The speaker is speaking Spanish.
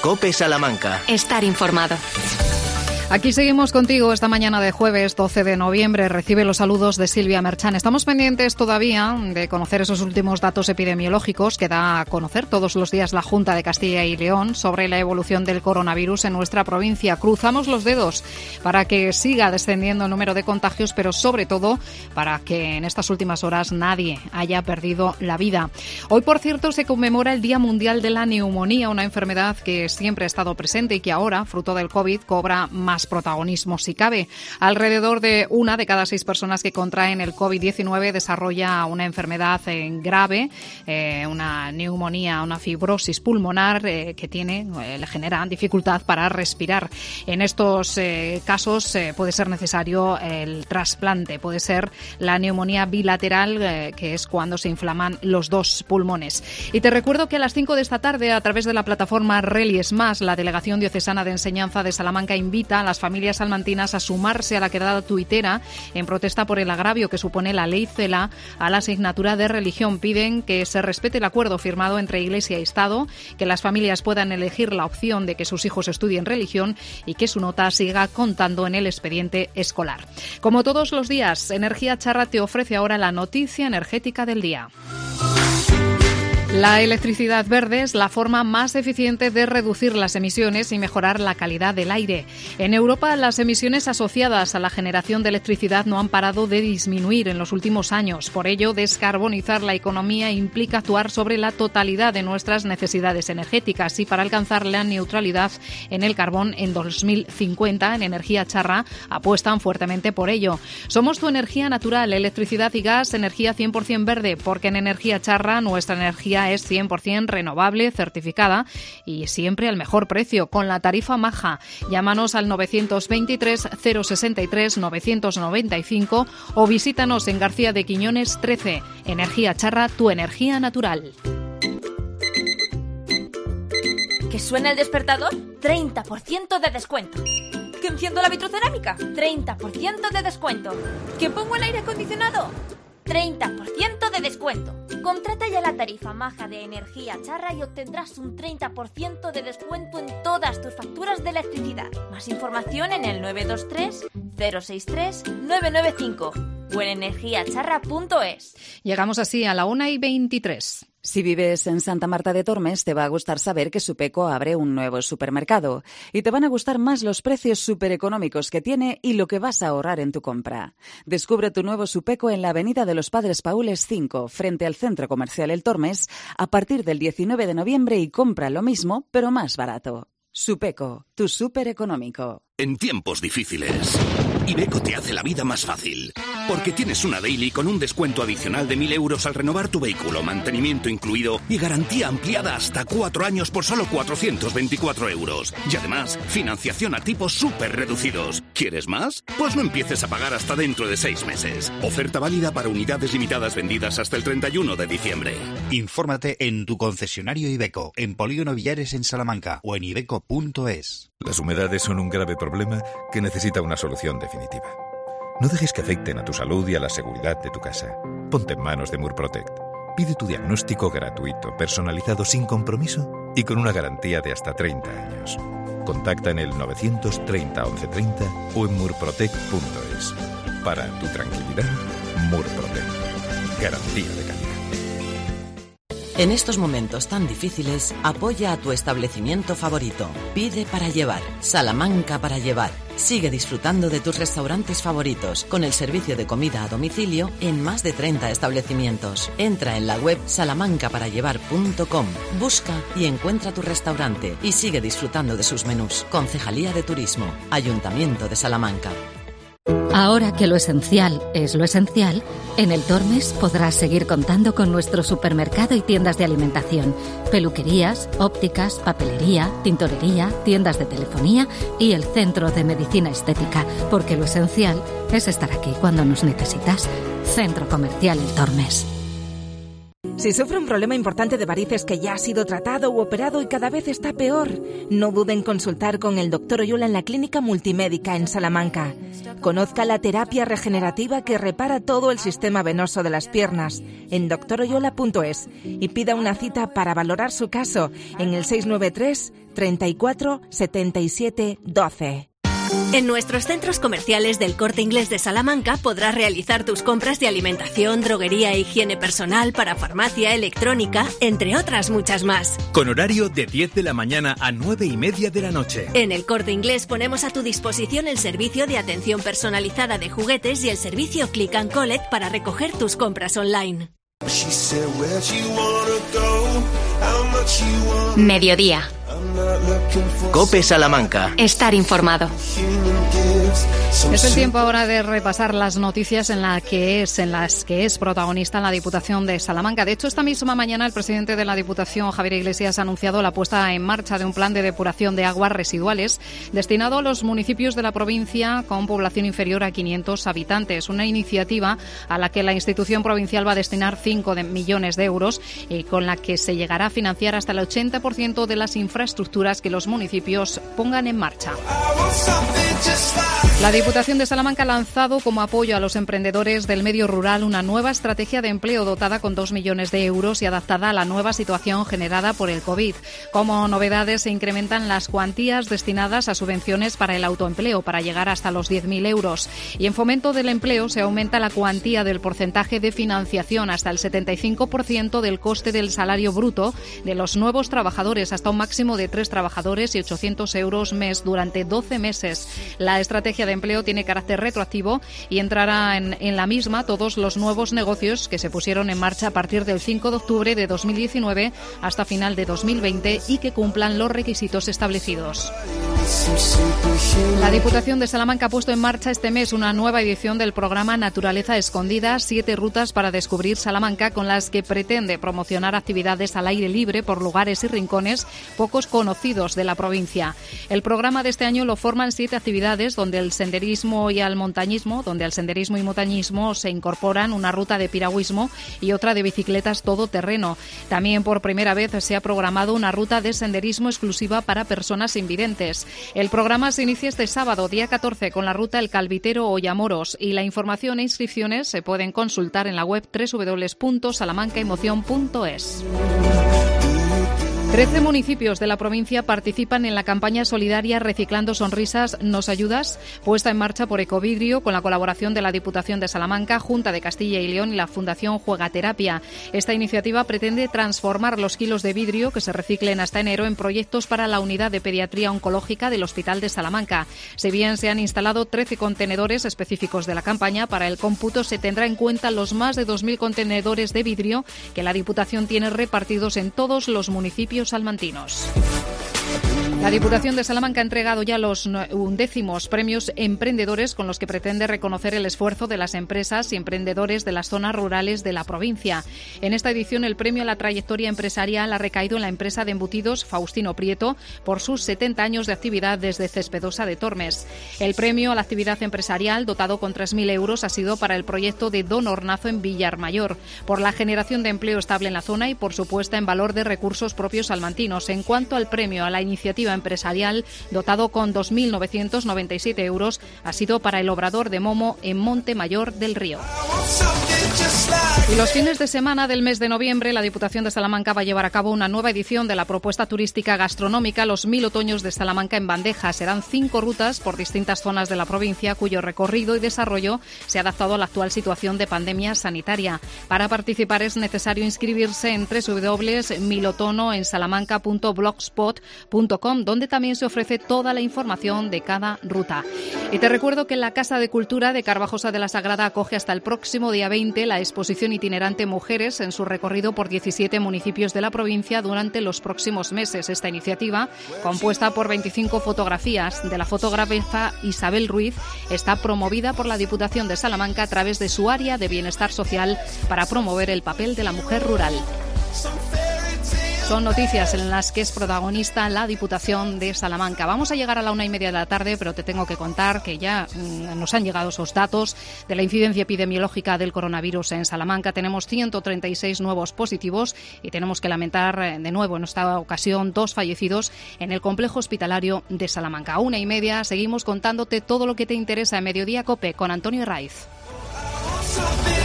COPE Salamanca. Estar informado. Aquí seguimos contigo esta mañana de jueves 12 de noviembre. Recibe los saludos de Silvia Merchan. Estamos pendientes todavía de conocer esos últimos datos epidemiológicos que da a conocer todos los días la Junta de Castilla y León sobre la evolución del coronavirus en nuestra provincia. Cruzamos los dedos para que siga descendiendo el número de contagios, pero sobre todo para que en estas últimas horas nadie haya perdido la vida. Hoy, por cierto, se conmemora el Día Mundial de la Neumonía, una enfermedad que siempre ha estado presente y que ahora, fruto del COVID, cobra más protagonismo si cabe. Alrededor de 1 de cada 6 personas que contraen el COVID-19 desarrolla una enfermedad grave, una neumonía, una fibrosis pulmonar que le genera dificultad para respirar. En estos casos puede ser necesario el trasplante, puede ser la neumonía bilateral, que es cuando se inflaman los 2 pulmones. Y te recuerdo que a las 5 de esta tarde, a través de la plataforma Relies Más, la Delegación Diocesana de Enseñanza de Salamanca invita a las familias salmantinas a sumarse a la quedada tuitera en protesta por el agravio que supone la ley CELA a la asignatura de religión. Piden que se respete el acuerdo firmado entre Iglesia y Estado, que las familias puedan elegir la opción de que sus hijos estudien religión y que su nota siga contando en el expediente escolar. Como todos los días, Energía Charra te ofrece ahora la noticia energética del día. La electricidad verde es la forma más eficiente de reducir las emisiones y mejorar la calidad del aire. En Europa, las emisiones asociadas a la generación de electricidad no han parado de disminuir en los últimos años. Por ello, descarbonizar la economía implica actuar sobre la totalidad de nuestras necesidades energéticas y para alcanzar la neutralidad en el carbón en 2050, en Energía Charra apuestan fuertemente por ello. Somos tu energía natural, electricidad y gas, energía 100% verde, porque en Energía Charra nuestra energía es 100% renovable, certificada y siempre al mejor precio, con la tarifa Maja. Llámanos al 923 063 995 o visítanos en García de Quiñones 13. Energía Charra, tu energía natural. ¿Que suena el despertador? 30% de descuento. ¿Que enciendo la vitrocerámica? 30% de descuento. ¿Que pongo el aire acondicionado? 30% de descuento. Contrata ya la tarifa Maja de Energía Charra y obtendrás un 30% de descuento en todas tus facturas de electricidad. Más información en el 923 063 995 o en energiacharra.es. Llegamos así a la 1:23. Si vives en Santa Marta de Tormes, te va a gustar saber que Supeco abre un nuevo supermercado y te van a gustar más los precios supereconómicos que tiene y lo que vas a ahorrar en tu compra. Descubre tu nuevo Supeco en la Avenida de los Padres Paules 5, frente al Centro Comercial El Tormes, a partir del 19 de noviembre y compra lo mismo, pero más barato. Supeco, tu supereconómico. En tiempos difíciles, Iveco te hace la vida más fácil. Porque tienes una Daily con un descuento adicional de 1.000 euros al renovar tu vehículo, mantenimiento incluido y garantía ampliada hasta 4 años por solo 424 euros. Y además, financiación a tipos súper reducidos. ¿Quieres más? Pues no empieces a pagar hasta dentro de 6 meses. Oferta válida para unidades limitadas vendidas hasta el 31 de diciembre. Infórmate en tu concesionario Iveco, en Polígono Villares en Salamanca o en iveco.es. Las humedades son un grave problema que necesita una solución definitiva. No dejes que afecten a tu salud y a la seguridad de tu casa. Ponte en manos de Murprotect. Pide tu diagnóstico gratuito, personalizado sin compromiso y con una garantía de hasta 30 años. Contacta en el 930 1130 o en murprotect.es. Para tu tranquilidad, Murprotect. Garantía de calidad. En estos momentos tan difíciles, apoya a tu establecimiento favorito. Pide para llevar. Salamanca para llevar. Sigue disfrutando de tus restaurantes favoritos con el servicio de comida a domicilio en más de 30 establecimientos. Entra en la web salamancaparallevar.com, busca y encuentra tu restaurante y sigue disfrutando de sus menús. Concejalía de Turismo, Ayuntamiento de Salamanca. Ahora que lo esencial es lo esencial, en El Tormes podrás seguir contando con nuestro supermercado y tiendas de alimentación, peluquerías, ópticas, papelería, tintorería, tiendas de telefonía y el Centro de Medicina Estética, porque lo esencial es estar aquí cuando nos necesitas. Centro Comercial El Tormes. Si sufre un problema importante de varices que ya ha sido tratado u operado y cada vez está peor, no dude en consultar con el Dr. Oyola en la Clínica Multimédica en Salamanca. Conozca la terapia regenerativa que repara todo el sistema venoso de las piernas en doctoroyola.es y pida una cita para valorar su caso en el 693 34 77 12. En nuestros centros comerciales del Corte Inglés de Salamanca podrás realizar tus compras de alimentación, droguería e higiene personal, para farmacia, electrónica, entre otras muchas más. Con horario de 10 de la mañana a 9:30 de la noche. En el Corte Inglés ponemos a tu disposición el servicio de atención personalizada de juguetes y el servicio Click and Collect para recoger tus compras online. Mediodía. COPE Salamanca. Estar informado. Es el tiempo ahora de repasar las noticias en las que es protagonista la Diputación de Salamanca. De hecho, esta misma mañana el presidente de la Diputación, Javier Iglesias, ha anunciado la puesta en marcha de un plan de depuración de aguas residuales destinado a los municipios de la provincia con población inferior a 500 habitantes. Una iniciativa a la que la institución provincial va a destinar 5 millones de euros y con la que se llegará a financiar hasta el 80% de las infraestructuras que los municipios pongan en marcha. La Diputación de Salamanca ha lanzado como apoyo a los emprendedores del medio rural una nueva estrategia de empleo dotada con 2 millones de euros y adaptada a la nueva situación generada por el COVID. Como novedades, se incrementan las cuantías destinadas a subvenciones para el autoempleo para llegar hasta los 10.000 euros. Y en fomento del empleo se aumenta la cuantía del porcentaje de financiación hasta el 75% del coste del salario bruto de los nuevos trabajadores, hasta un máximo de 3 trabajadores y 800 euros mes durante 12 meses. La estrategia de empleo tiene carácter retroactivo y entrará en la misma todos los nuevos negocios que se pusieron en marcha a partir del 5 de octubre de 2019 hasta final de 2020 y que cumplan los requisitos establecidos. La Diputación de Salamanca ha puesto en marcha este mes una nueva edición del programa Naturaleza Escondida, 7 rutas para descubrir Salamanca, con las que pretende promocionar actividades al aire libre por lugares y rincones pocos conocidos de la provincia. El programa de este año lo forman 7 actividades donde al senderismo y montañismo se incorporan una ruta de piragüismo y otra de bicicletas todoterreno. También por primera vez se ha programado una ruta de senderismo exclusiva para personas invidentes. El programa se inicia este sábado, día 14, con la ruta El Calvitero Ollamoros, y la información e inscripciones se pueden consultar en la web www.salamancaemoción.es. 13 municipios de la provincia participan en la campaña solidaria Reciclando Sonrisas, ¿nos ayudas?, puesta en marcha por Ecovidrio con la colaboración de la Diputación de Salamanca, Junta de Castilla y León y la Fundación Juegaterapia. Esta iniciativa pretende transformar los kilos de vidrio que se reciclen hasta enero en proyectos para la unidad de pediatría oncológica del Hospital de Salamanca. Si bien se han instalado 13 contenedores específicos de la campaña, para el cómputo se tendrá en cuenta los más de 2.000 contenedores de vidrio que la Diputación tiene repartidos en todos los municipios salmantinos. La Diputación de Salamanca ha entregado ya los 11º premios emprendedores con los que pretende reconocer el esfuerzo de las empresas y emprendedores de las zonas rurales de la provincia. En esta edición el premio a la trayectoria empresarial ha recaído en la empresa de embutidos Faustino Prieto por sus 70 años de actividad desde Cespedosa de Tormes. El premio a la actividad empresarial, dotado con 3.000 euros, ha sido para el proyecto de Don Hornazo en Villarmayor, por la generación de empleo estable en la zona y por su puesta en valor de recursos propios salmantinos. En cuanto al premio a la iniciativa empresarial, dotado con 2.997 euros, ha sido para el Obrador de Momo en Monte Mayor del Río. Y los fines de semana del mes de noviembre, la Diputación de Salamanca va a llevar a cabo una nueva edición de la propuesta turística gastronómica Los 1000 Otoños de Salamanca en bandeja. Serán 5 rutas por distintas zonas de la provincia, cuyo recorrido y desarrollo se ha adaptado a la actual situación de pandemia sanitaria. Para participar es necesario inscribirse en www.milotonoensalamanca.blogspot.com, donde también se ofrece toda la información de cada ruta. Y te recuerdo que la Casa de Cultura de Carvajosa de la Sagrada acoge hasta el próximo día 20 la exposición itinerante Mujeres en su recorrido por 17 municipios de la provincia durante los próximos meses. Esta iniciativa, compuesta por 25 fotografías de la fotógrafa Isabel Ruiz, está promovida por la Diputación de Salamanca a través de su área de bienestar social para promover el papel de la mujer rural. Son noticias en las que es protagonista la Diputación de Salamanca. Vamos a llegar a la 1:30 de la tarde, pero te tengo que contar que ya nos han llegado esos datos de la incidencia epidemiológica del coronavirus en Salamanca. Tenemos 136 nuevos positivos y tenemos que lamentar de nuevo en esta ocasión 2 fallecidos en el complejo hospitalario de Salamanca. 1:30, seguimos contándote todo lo que te interesa en Mediodía COPE con Antonio Raiz.